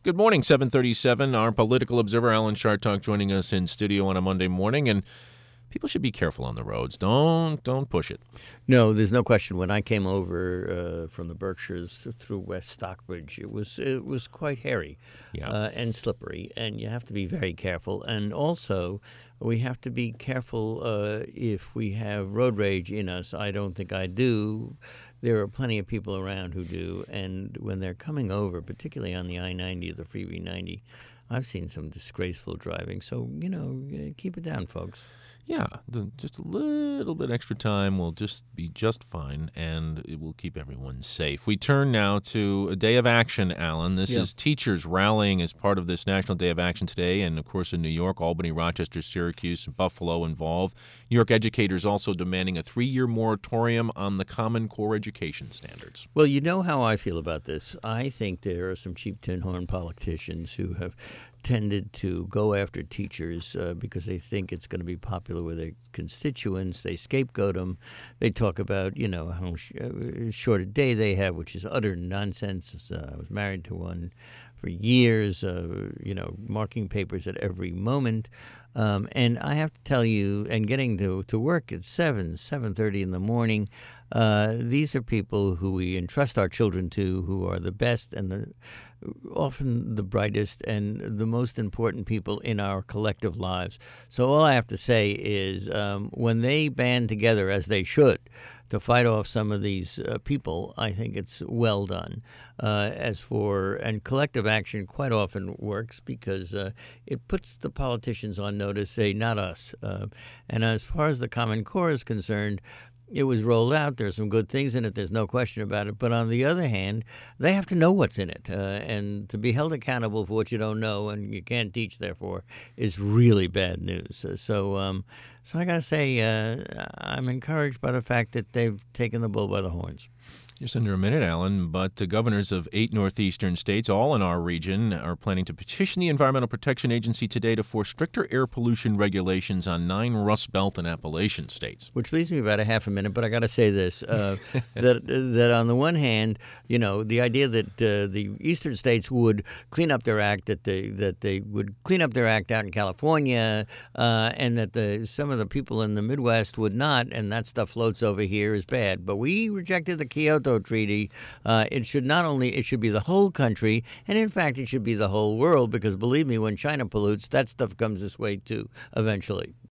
Good morning, 737. Our political observer, Alan Chartock, joining us in studio on a Monday morning. And people should be careful on the roads. Don't push it. No, there's no question. When I came over from the Berkshires through West Stockbridge, it was quite hairy and slippery, and you have to be very careful. And also, we have to be careful if we have road rage in us. I don't think I do. There are plenty of people around who do, and when they're coming over, particularly on the I-90 or the Freeway 90, I've seen some disgraceful driving. So, keep it down, folks. Yeah, just a little bit extra time will just be just fine, and it will keep everyone safe. We turn now to a day of action, Alan. This is teachers rallying as part of this National Day of Action today, and, of course, in New York, Albany, Rochester, Syracuse, and Buffalo involved. New York educators also demanding a 3-year moratorium on the Common Core education standards. Well, you know how I feel about this. I think there are some cheap tin horn politicians who have tended to go after teachers because they think it's going to be popular with their constituents. They scapegoat them. They talk about, how short a day they have, which is utter nonsense. I was married to one for years, marking papers at every moment. And I have to tell you, and getting to work at 7:30 in the morning, these are people who we entrust our children to, who are the best and often the brightest and the most important people in our collective lives. So all I have to say is when they band together, as they should, to fight off some of these people, I think it's well done. And collective action quite often works because it puts the politicians on notice, say, not us. And as far as the Common Core is concerned, it was rolled out. There's some good things in it. There's no question about it. But on the other hand, they have to know what's in it. And to be held accountable for what you don't know and you can't teach, therefore, is really bad news. So I got to say, I'm encouraged by the fact that they've taken the bull by the horns. Just under a minute, Alan, but the governors of 8 northeastern states, all in our region, are planning to petition the Environmental Protection Agency today to force stricter air pollution regulations on 9 Rust Belt and Appalachian states. Which leaves me about a half a minute, but I got to say this, that on the one hand, the idea that the eastern states would clean up their act, that they would clean up their act out in California, and that some of the people in the Midwest would not, and that stuff floats over here, is bad. But we rejected the Kyoto Treaty. It should be the whole country, and in fact it should be the whole world, because believe me, when China pollutes, that stuff comes this way too eventually.